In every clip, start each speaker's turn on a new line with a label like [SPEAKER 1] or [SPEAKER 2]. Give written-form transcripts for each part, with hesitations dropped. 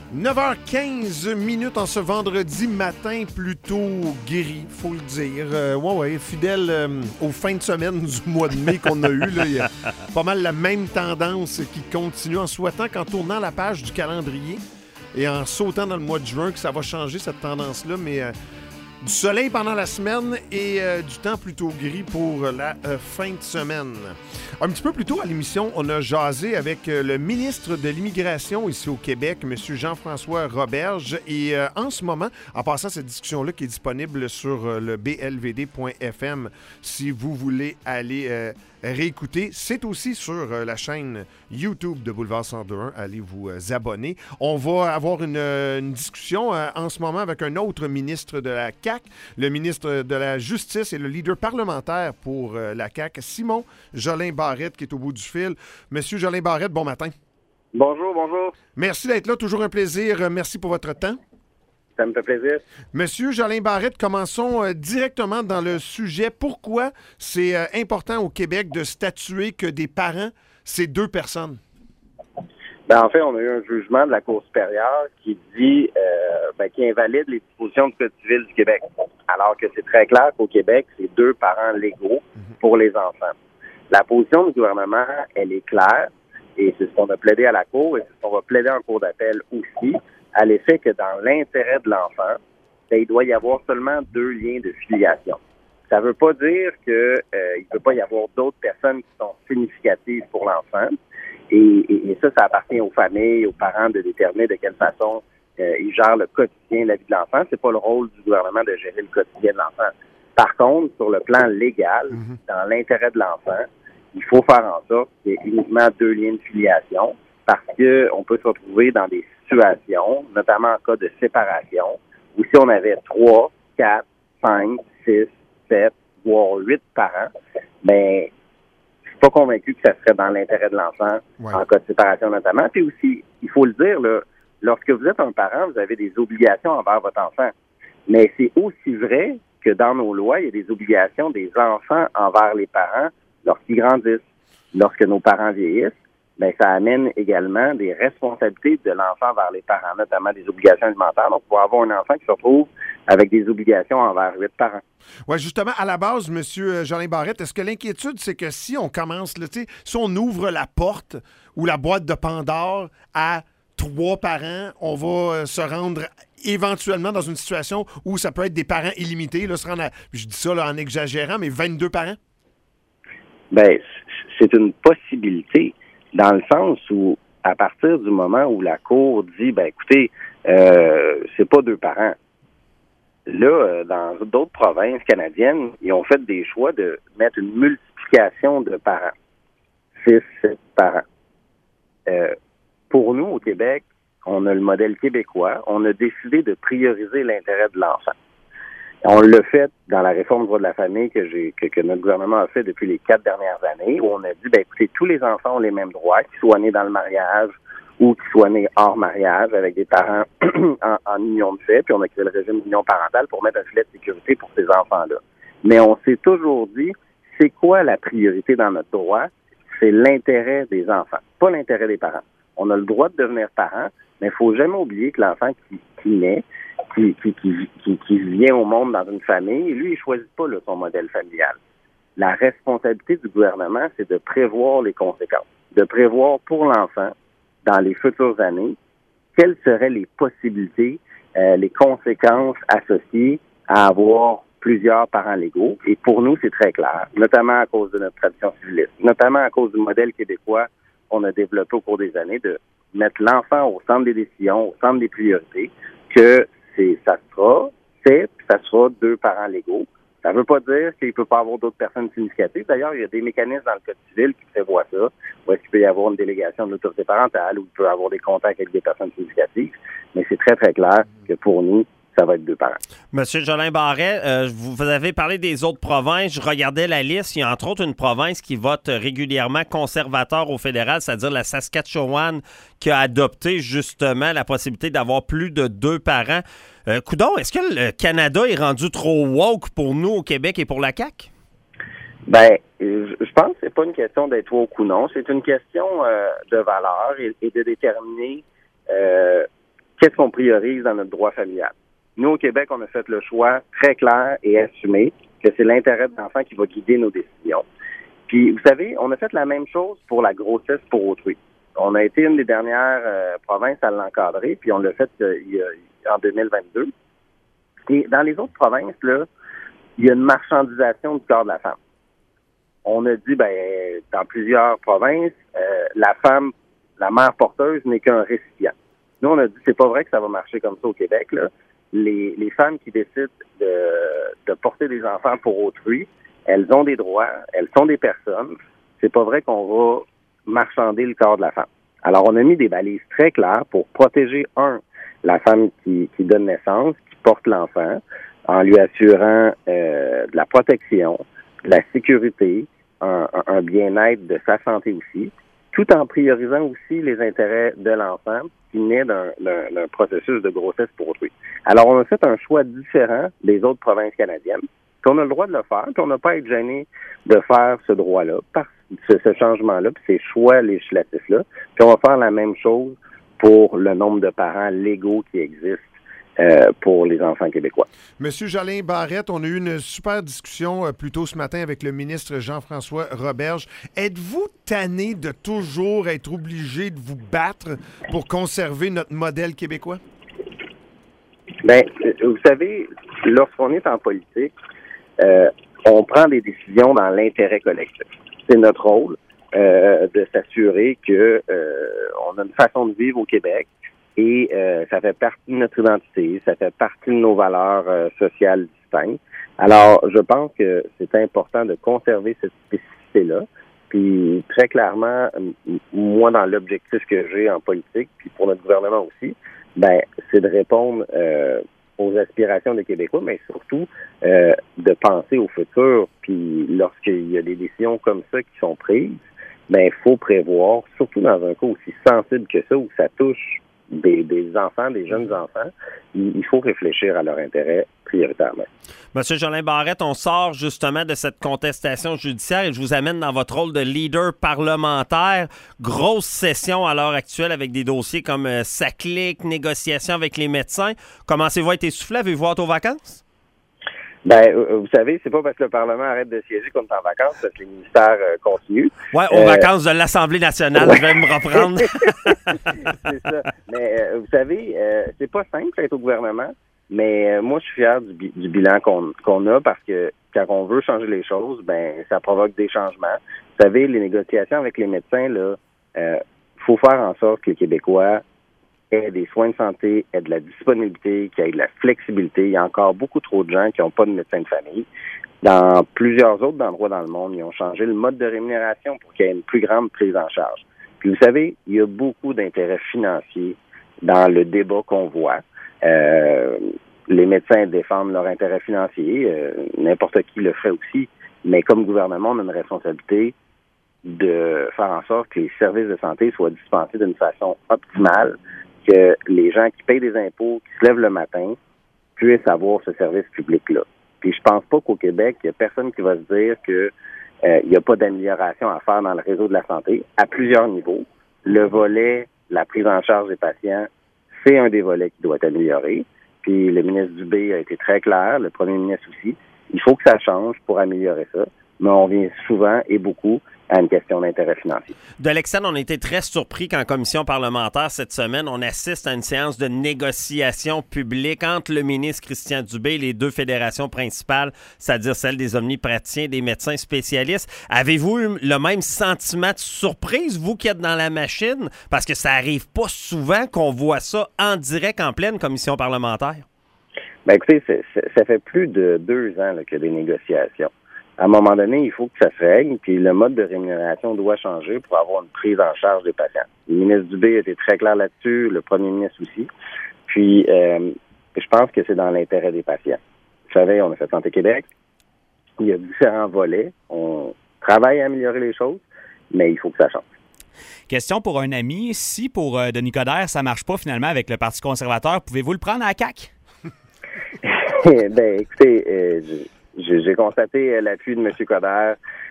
[SPEAKER 1] 9h15 en ce vendredi matin, plutôt gris, faut le dire. Fidèle aux fins de semaine du mois de mai qu'on a eu. Il y a pas mal la même tendance qui continue en souhaitant qu'en tournant la page du calendrier et en sautant dans le mois de juin que ça va changer cette tendance-là, mais du soleil pendant la semaine et du temps plutôt gris pour la fin de semaine. Un petit peu plus tôt à l'émission, on a jasé avec le ministre de l'Immigration ici au Québec, M. Jean-François Roberge. Et en ce moment, en passant cette discussion-là qui est disponible sur le blvd.fm, si vous voulez aller réécouter, c'est aussi sur la chaîne YouTube de Boulevard 102.1. Allez vous abonner. On va avoir une discussion en ce moment avec un autre ministre de la CAQ, le ministre de la Justice et le leader parlementaire pour la CAQ, Simon Jolin Barrette, qui est au bout du fil. Monsieur Jolin Barrette, bon matin.
[SPEAKER 2] Bonjour, bonjour.
[SPEAKER 1] Merci d'être là, toujours un plaisir. Merci pour votre temps.
[SPEAKER 2] Ça me fait plaisir.
[SPEAKER 1] Monsieur Jolin Barrette, commençons directement dans le sujet. Pourquoi c'est important au Québec de statuer que des parents, c'est deux personnes?
[SPEAKER 2] En fait, on a eu un jugement de la Cour supérieure qui dit qui invalide les dispositions du Code civil du Québec. Alors que c'est très clair qu'au Québec, c'est deux parents légaux pour les enfants. La position du gouvernement, elle est claire, et c'est ce qu'on a plaidé à la Cour, et c'est ce qu'on va plaider en cour d'appel aussi, à l'effet que dans l'intérêt de l'enfant, il doit y avoir seulement deux liens de filiation. Ça ne veut pas dire qu'il ne peut pas y avoir d'autres personnes qui sont significatives pour l'enfant. Et ça appartient aux familles, aux parents de déterminer de quelle façon ils gèrent le quotidien de la vie de l'enfant. C'est pas le rôle du gouvernement de gérer le quotidien de l'enfant. Par contre, sur le plan légal, dans l'intérêt de l'enfant, il faut faire en sorte qu'il y ait uniquement deux liens de filiation parce qu'on peut se retrouver dans des situations, notamment en cas de séparation, où si on avait 3, 4, 5, 6, 7, voire 8 parents, je suis pas convaincu que ça serait dans l'intérêt de l'enfant, en cas de séparation notamment. Puis aussi, il faut le dire, là, lorsque vous êtes un parent, vous avez des obligations envers votre enfant. Mais c'est aussi vrai que dans nos lois, il y a des obligations des enfants envers les parents lorsqu'ils grandissent. Lorsque nos parents vieillissent, ça amène également des responsabilités de l'enfant vers les parents, notamment des obligations alimentaires. Donc, on va avoir un enfant qui se retrouve avec des obligations envers 8 parents.
[SPEAKER 1] Oui, justement, à la base, M. Jolin Barrette, est-ce que l'inquiétude, c'est que si on commence, si on ouvre la porte ou la boîte de Pandore à 3 parents, on va se rendre éventuellement dans une situation où ça peut être des parents illimités, là, se rendre à, je dis ça là, en exagérant, mais 22 parents?
[SPEAKER 2] C'est une possibilité dans le sens où, à partir du moment où la Cour dit, écoutez, c'est pas 2 parents. Là, dans d'autres provinces canadiennes, ils ont fait des choix de mettre une multiplication de parents. 6, 7 parents. Pour nous, au Québec, on a le modèle québécois. On a décidé de prioriser l'intérêt de l'enfant. On l'a fait dans la réforme du droit de la famille que notre gouvernement a fait depuis les 4 dernières années, où on a dit, écoutez, tous les enfants ont les mêmes droits, qu'ils soient nés dans le mariage ou qu'ils soient nés hors mariage avec des parents en union de fait, puis on a créé le régime d'union parentale pour mettre un filet de sécurité pour ces enfants-là. Mais on s'est toujours dit, c'est quoi la priorité dans notre droit? C'est l'intérêt des enfants, pas l'intérêt des parents. On a le droit de devenir parent, mais il faut jamais oublier que l'enfant qui naît, qui vient au monde dans une famille, lui, il choisit pas son modèle familial. La responsabilité du gouvernement, c'est de prévoir les conséquences, de prévoir pour l'enfant, dans les futures années, quelles seraient les possibilités, les conséquences associées à avoir plusieurs parents légaux. Et pour nous, c'est très clair, notamment à cause de notre tradition civiliste, notamment à cause du modèle québécois qu'on a développé au cours des années, de mettre l'enfant au centre des décisions, au centre des priorités, que ça sera 2 parents légaux. Ça ne veut pas dire qu'il ne peut pas avoir d'autres personnes significatives. D'ailleurs, il y a des mécanismes dans le Code civil qui prévoient ça, où est-ce qu'il peut y avoir une délégation de l'autorité parentale, où il peut y avoir des contacts avec des personnes significatives. Mais c'est très, très clair que pour nous, ça va être 2 parents.
[SPEAKER 3] Monsieur Jolin Barrette, vous avez parlé des autres provinces. Je regardais la liste. Il y a entre autres une province qui vote régulièrement conservateur au fédéral, c'est-à-dire la Saskatchewan, qui a adopté justement la possibilité d'avoir plus de 2 parents. Coudon, est-ce que le Canada est rendu trop woke pour nous au Québec et pour la CAQ?
[SPEAKER 2] Je pense que c'est pas une question d'être woke ou non. C'est une question de valeur et de déterminer qu'est-ce qu'on priorise dans notre droit familial. Nous, au Québec, on a fait le choix très clair et assumé que c'est l'intérêt de l'enfant qui va guider nos décisions. Puis, vous savez, on a fait la même chose pour la grossesse pour autrui. On a été une des dernières provinces à l'encadrer, puis on l'a fait en 2022. Et dans les autres provinces, là, il y a une marchandisation du corps de la femme. On a dit, dans plusieurs provinces, la femme, la mère porteuse n'est qu'un récipient. Nous, on a dit, c'est pas vrai que ça va marcher comme ça au Québec, là. Les femmes qui décident de porter des enfants pour autrui, elles ont des droits, elles sont des personnes. C'est pas vrai qu'on va marchander le corps de la femme. Alors, on a mis des balises très claires pour protéger, la femme qui donne naissance, qui porte l'enfant, en lui assurant de la protection, de la sécurité, un bien-être de sa santé aussi, tout en priorisant aussi les intérêts de l'enfant qui naît d'un processus de grossesse pour autrui. Alors, on a fait un choix différent des autres provinces canadiennes, puis on a le droit de le faire, puis on n'a pas à être gêné de faire ce droit-là, ce changement-là, puis ces choix législatifs-là, puis on va faire la même chose pour le nombre de parents légaux qui existent pour les enfants québécois.
[SPEAKER 1] Monsieur Jolin Barrette, on a eu une super discussion plus tôt ce matin avec le ministre Jean-François Roberge. Êtes-vous tanné de toujours être obligé de vous battre pour conserver notre modèle québécois?
[SPEAKER 2] Bien, vous savez, lorsqu'on est en politique, on prend des décisions dans l'intérêt collectif. C'est notre rôle de s'assurer que on a une façon de vivre au Québec. Et ça fait partie de notre identité, ça fait partie de nos valeurs sociales distinctes. Alors, je pense que c'est important de conserver cette spécificité-là. Puis, très clairement, moi, dans l'objectif que j'ai en politique, puis pour notre gouvernement aussi, c'est de répondre aux aspirations des Québécois, mais surtout de penser au futur. Puis, lorsqu'il y a des décisions comme ça qui sont prises, il faut prévoir, surtout dans un cas aussi sensible que ça, où ça touche des enfants, des jeunes enfants, il faut réfléchir à leur intérêt prioritairement.
[SPEAKER 3] Monsieur Jolin Barrette, on sort justement de cette contestation judiciaire et je vous amène dans votre rôle de leader parlementaire. Grosse session à l'heure actuelle avec des dossiers comme SACLIC, négociations avec les médecins. Commencez-vous à être essoufflé? Avez-vous hâte aux vacances?
[SPEAKER 2] Vous savez, c'est pas parce que le Parlement arrête de siéger qu'on est en vacances, parce que les ministères continuent.
[SPEAKER 3] Oui, aux vacances de l'Assemblée nationale, je vais me reprendre.
[SPEAKER 2] C'est ça. Mais vous savez, c'est pas simple d'être au gouvernement, mais moi, je suis fier du bilan qu'on a parce que quand on veut changer les choses, ça provoque des changements. Vous savez, les négociations avec les médecins, là, faut faire en sorte que les Québécois aient des soins de santé, aient de la disponibilité, qu'il y ait de la flexibilité. Il y a encore beaucoup trop de gens qui n'ont pas de médecin de famille. Dans plusieurs autres endroits dans le monde, ils ont changé le mode de rémunération pour qu'il y ait une plus grande prise en charge. Puis vous savez, il y a beaucoup d'intérêts financiers dans le débat qu'on voit. Les médecins défendent leurs intérêts financiers, n'importe qui le ferait aussi, mais comme gouvernement, on a une responsabilité de faire en sorte que les services de santé soient dispensés d'une façon optimale, que les gens qui payent des impôts, qui se lèvent le matin, puissent avoir ce service public-là. Puis je pense pas qu'au Québec, il y a personne qui va se dire que il n'y a pas d'amélioration à faire dans le réseau de la santé à plusieurs niveaux. Le volet, la prise en charge des patients, c'est un des volets qui doit être amélioré. Puis le ministre Dubé a été très clair, le premier ministre aussi. Il faut que ça change pour améliorer ça. Mais on vient souvent et beaucoup à une question d'intérêt financier.
[SPEAKER 3] De l'externe, on a été très surpris qu'en commission parlementaire cette semaine, on assiste à une séance de négociation publique entre le ministre Christian Dubé et les deux fédérations principales, c'est-à-dire celle des omnipraticiens et des médecins spécialistes. Avez-vous eu le même sentiment de surprise, vous qui êtes dans la machine? Parce que ça arrive pas souvent qu'on voit ça en direct en pleine commission parlementaire.
[SPEAKER 2] Écoutez, ça fait plus de 2 ans là, qu'il y a des négociations. À un moment donné, il faut que ça se règle, puis le mode de rémunération doit changer pour avoir une prise en charge des patients. Le ministre Dubé a été très clair là-dessus, le premier ministre aussi. Puis, je pense que c'est dans l'intérêt des patients. Vous savez, on a fait Santé Québec. Il y a différents volets. On travaille à améliorer les choses, mais il faut que ça change.
[SPEAKER 4] Question pour un ami. Si pour Denis Coderre, ça marche pas finalement avec le Parti conservateur, pouvez-vous le prendre à la CAQ?
[SPEAKER 2] Écoutez, j'ai constaté l'appui de M. Coderre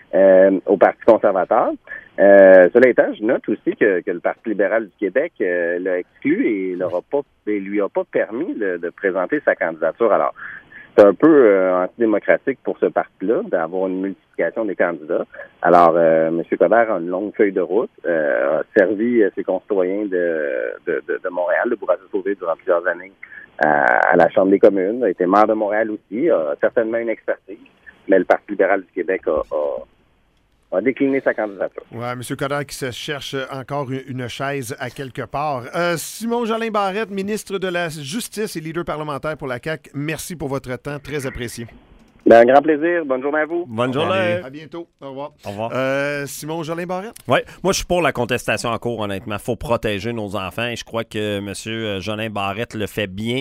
[SPEAKER 2] au Parti conservateur. Cela étant, je note aussi que le Parti libéral du Québec l'a exclu et lui a pas permis de présenter sa candidature. Alors, c'est un peu antidémocratique pour ce parti-là d'avoir une multiplication des candidats. Alors, M. Coderre a une longue feuille de route, a servi ses concitoyens de Montréal, de Bourassa-Sauvé durant plusieurs années à la Chambre des communes, a été maire de Montréal aussi, a certainement une expertise, mais le Parti libéral du Québec a décliné sa candidature.
[SPEAKER 1] Oui, M. Coderre qui se cherche encore une chaise à quelque part. Simon Jolin Barrette, ministre de la Justice et leader parlementaire pour la CAQ, merci pour votre temps, très apprécié.
[SPEAKER 2] Un grand plaisir. Bonne journée à vous.
[SPEAKER 3] Bonne journée.
[SPEAKER 1] À bientôt. Au revoir.
[SPEAKER 3] Au revoir.
[SPEAKER 1] Simon Jolin Barrette?
[SPEAKER 3] Oui, moi, je suis pour la contestation en cours, honnêtement. Il faut protéger nos enfants et je crois que M. Jolin Barrette le fait bien.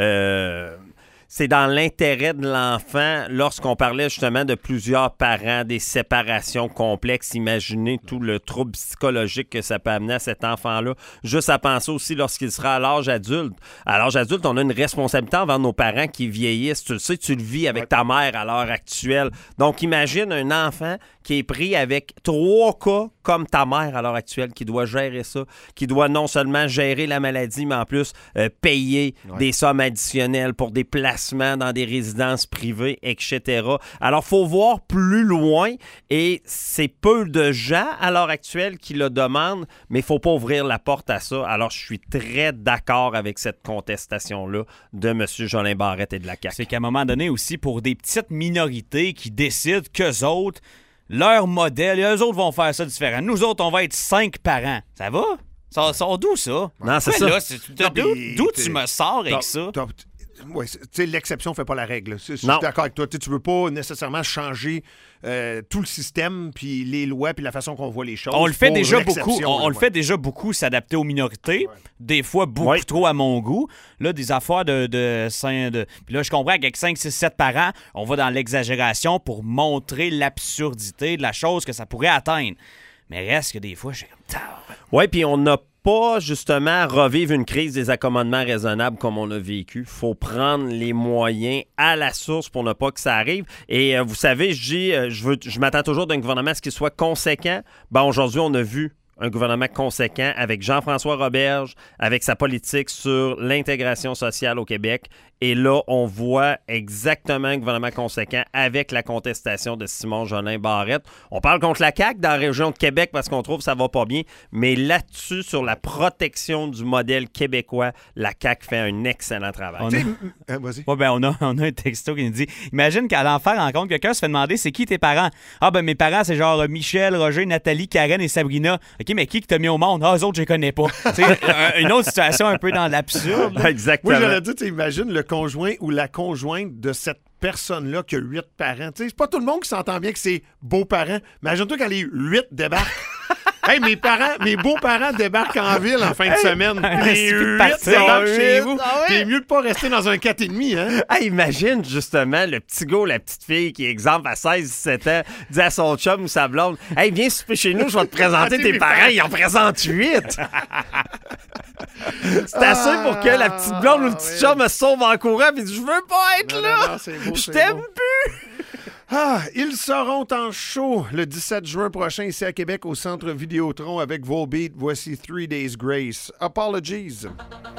[SPEAKER 3] C'est dans l'intérêt de l'enfant. Lorsqu'on parlait justement de plusieurs parents, des séparations complexes, imaginez tout le trouble psychologique que ça peut amener à cet enfant-là. Juste à penser aussi lorsqu'il sera à l'âge adulte. À l'âge adulte, on a une responsabilité envers nos parents qui vieillissent. Tu le sais, tu le vis avec ta mère à l'heure actuelle. Donc, imagine un enfant qui est pris avec 3 cas comme ta mère à l'heure actuelle, qui doit gérer ça, qui doit non seulement gérer la maladie, mais en plus payer des sommes additionnelles pour des placements dans des résidences privées, etc. Alors, il faut voir plus loin et c'est peu de gens à l'heure actuelle qui le demandent, mais il ne faut pas ouvrir la porte à ça. Alors, je suis très d'accord avec cette contestation-là de M. Jolin Barrette et de la CAQ.
[SPEAKER 4] C'est qu'à un moment donné aussi, pour des petites minorités qui décident qu'eux autres, leur modèle, et eux autres vont faire ça différent. Nous autres, on va être 5 parents. Ça va? Ça sort d'où, ça?
[SPEAKER 3] Non, c'est ça.
[SPEAKER 4] Là, d'où tu me sors avec ça?
[SPEAKER 1] Oui, l'exception ne fait pas la règle. Je suis
[SPEAKER 3] Non.
[SPEAKER 1] d'accord avec toi. Tu ne veux pas nécessairement changer tout le système, puis les lois, puis la façon qu'on voit les choses.
[SPEAKER 4] On le fait
[SPEAKER 1] pour
[SPEAKER 4] déjà beaucoup.
[SPEAKER 1] l'exception,
[SPEAKER 4] On le fait déjà beaucoup, s'adapter aux minorités. Des fois, beaucoup trop à mon goût. Là, des affaires de Puis là, je comprends qu'avec 5, 6, 7 parents, on va dans l'exagération pour montrer l'absurdité de la chose que ça pourrait atteindre. Mais reste que des fois, j'ai comme...
[SPEAKER 3] Oui, puis on n'a pas, justement, revivre une crise des accommodements raisonnables comme on a vécu. Il faut prendre les moyens à la source pour ne pas que ça arrive. Et vous savez, je m'attends toujours d'un gouvernement à ce qu'il soit conséquent. Ben, aujourd'hui, on a vu un gouvernement conséquent avec Jean-François Roberge, avec sa politique sur l'intégration sociale au Québec. Et là, on voit exactement un gouvernement conséquent avec la contestation de Simon Jolin Barrette. On parle contre la CAQ dans la région de Québec parce qu'on trouve que ça va pas bien. Mais là-dessus, sur la protection du modèle québécois, la CAQ fait un excellent travail.
[SPEAKER 1] Vas-y.
[SPEAKER 4] Ouais, ben on a un texto qui nous dit imagine qu'à l'enfer rencontre quelqu'un se fait demander c'est qui tes parents? Ah ben mes parents c'est genre Michel, Roger, Nathalie, Karen et Sabrina. OK, mais qui t'a mis au monde? Ah, eux autres, je les connais pas. Une autre situation un peu dans l'absurde.
[SPEAKER 3] Exactement.
[SPEAKER 1] Moi, j'aurais dit, imagine le conjoint ou la conjointe de cette personne-là qui a 8 parents. C'est pas tout le monde qui s'entend bien que c'est beaux-parents. Imagine-toi quand les 8 débarquent. Hey, mes beaux-parents débarquent en ville en fin de semaine. Les 8 débarquent chez vous. C'est mieux de pas rester dans un 4,5, hein?
[SPEAKER 3] Hey, imagine justement le petit gars ou la petite fille qui, exemple, à 16-17 ans, dit à son chum ou sa blonde « Hey, viens souper chez nous, je vais te présenter tes parents. Ils en présentent 8. » C'est assez pour que la petite blonde ou le petit chum me sauve en courant et dit « Je veux pas être là. Je t'aime plus. »
[SPEAKER 1] Ils seront en show le 17 juin prochain ici à Québec au Centre Vidéotron avec Volbeat. Voici 3 Days Grace. Apologies.